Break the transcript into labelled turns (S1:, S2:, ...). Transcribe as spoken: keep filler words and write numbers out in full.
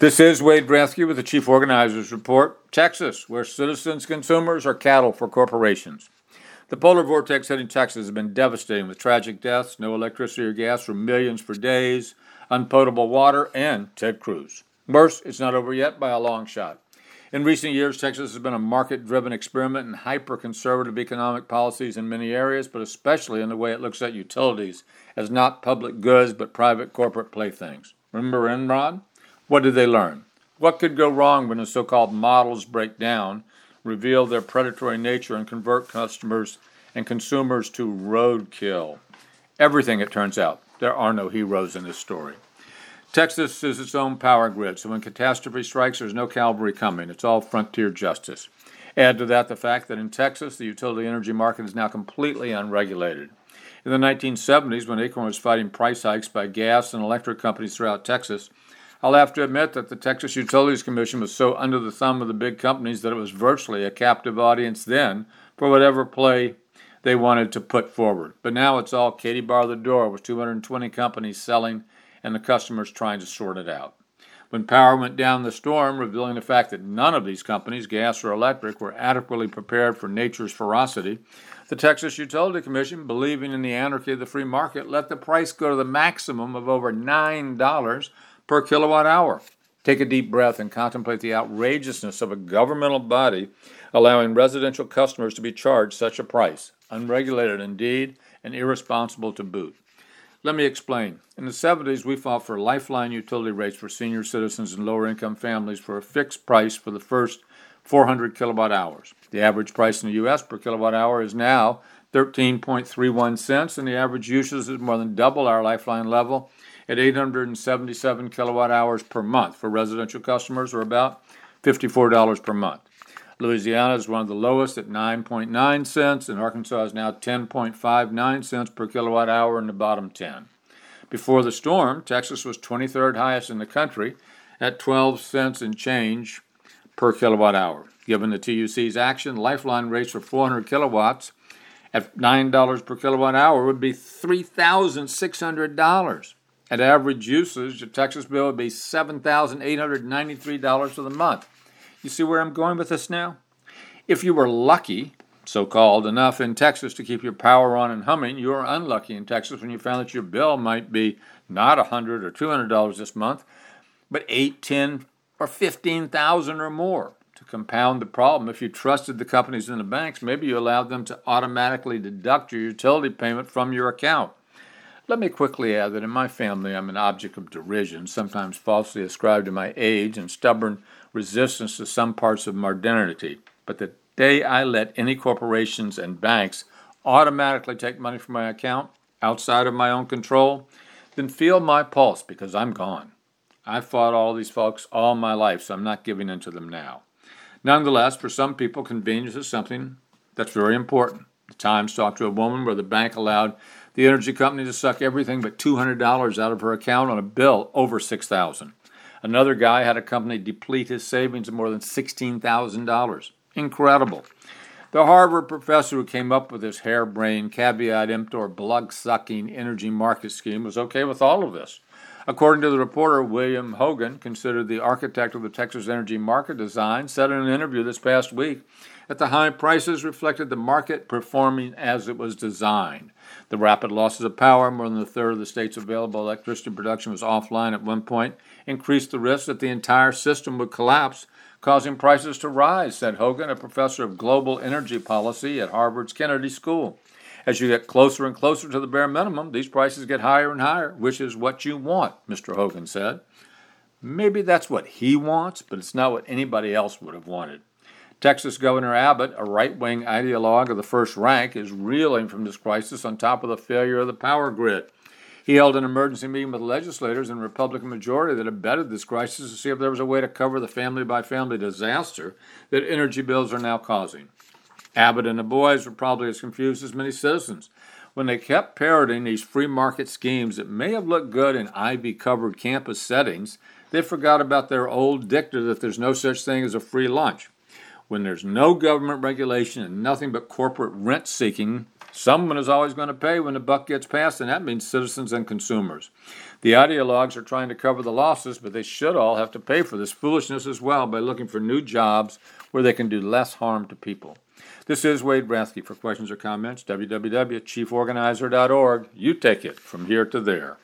S1: This is Wade Brathke with the Chief Organizers Report. Texas, where citizens, consumers are cattle for corporations. The polar vortex hitting Texas has been devastating with tragic deaths, no electricity or gas for millions for days, unpotable water, and Ted Cruz. Worse, it's not over yet by a long shot. In recent years, Texas has been a market-driven experiment in hyper-conservative economic policies in many areas, but especially in the way it looks at utilities as not public goods but private corporate playthings. Remember Enron? What did they learn? What could go wrong when the so-called models break down, reveal their predatory nature, and convert customers and consumers to roadkill? Everything, it turns out. There are no heroes in this story. Texas is its own power grid, so when catastrophe strikes, there's no cavalry coming. It's all frontier justice. Add to that the fact that in Texas, the utility energy market is now completely unregulated. In the nineteen seventies, when Acorn was fighting price hikes by gas and electric companies throughout Texas, I'll have to admit that the Texas Utilities Commission was so under the thumb of the big companies that it was virtually a captive audience then for whatever play they wanted to put forward. But now it's all Katie bar the door with two hundred twenty companies selling and the customers trying to sort it out. When power went down the storm, revealing the fact that none of these companies, gas or electric, were adequately prepared for nature's ferocity, the Texas Utility Commission, believing in the anarchy of the free market, let the price go to the maximum of over nine dollars per kilowatt hour. Take a deep breath and contemplate the outrageousness of a governmental body allowing residential customers to be charged such a price, unregulated indeed, and irresponsible to boot. Let me explain. In the seventies, we fought for lifeline utility rates for senior citizens and lower-income families for a fixed price for the first four hundred kilowatt hours. The average price in the U S per kilowatt hour is now thirteen point three one cents, and the average usage is more than double our lifeline level at eight hundred seventy-seven kilowatt hours per month for residential customers, or about fifty-four dollars per month. Louisiana is one of the lowest at nine point nine cents, and Arkansas is now ten point five nine cents per kilowatt hour in the bottom ten. Before the storm, Texas was twenty-third highest in the country at twelve cents and change per kilowatt hour. Given the T U C's action, lifeline rates for four hundred kilowatts at nine dollars per kilowatt hour would be three thousand six hundred dollars. At average usage, the Texas bill would be seven thousand eight hundred ninety-three dollars for the month. You see where I'm going with this now? If you were lucky, so-called, enough in Texas to keep your power on and humming, you are unlucky in Texas when you found that your bill might be not one hundred dollars or two hundred dollars this month, but eight, ten, or fifteen thousand dollars or more. To compound the problem, if you trusted the companies and the banks, maybe you allowed them to automatically deduct your utility payment from your account. Let me quickly add that in my family, I'm an object of derision, sometimes falsely ascribed to my age and stubborn resistance to some parts of modernity. But the day I let any corporations and banks automatically take money from my account outside of my own control, then feel my pulse, because I'm gone. I've fought all these folks all my life, so I'm not giving in to them now. Nonetheless, for some people, convenience is something that's very important. The Times talked to a woman where the bank allowed the energy company to suck everything but two hundred dollars out of her account on a bill over six thousand dollars. Another guy had a company deplete his savings of more than sixteen thousand dollars. Incredible. The Harvard professor who came up with this harebrained, caveat emptor, blood-sucking energy market scheme was okay with all of this. According to the reporter, William Hogan, considered the architect of the Texas energy market design, said in an interview this past week that the high prices reflected the market performing as it was designed. The rapid losses of power, more than a third of the state's available electricity production was offline at one point, increased the risk that the entire system would collapse, causing prices to rise, said Hogan, a professor of global energy policy at Harvard's Kennedy School. As you get closer and closer to the bare minimum, these prices get higher and higher, which is what you want, Mister Hogan said. Maybe that's what he wants, but it's not what anybody else would have wanted. Texas Governor Abbott, a right-wing ideologue of the first rank, is reeling from this crisis on top of the failure of the power grid. He held an emergency meeting with legislators in the Republican majority that abetted this crisis to see if there was a way to cover the family-by-family disaster that energy bills are now causing. Abbott and the boys were probably as confused as many citizens. When they kept parroting these free market schemes that may have looked good in ivy-covered campus settings, they forgot about their old dicta that there's no such thing as a free lunch. When there's no government regulation and nothing but corporate rent-seeking Someone is always going to pay when the buck gets passed, and that means citizens and consumers. The ideologues are trying to cover the losses, but they should all have to pay for this foolishness as well by looking for new jobs where they can do less harm to people. This is Wade Brathke. For questions or comments, w w w dot chief organizer dot org. You take it from here to there.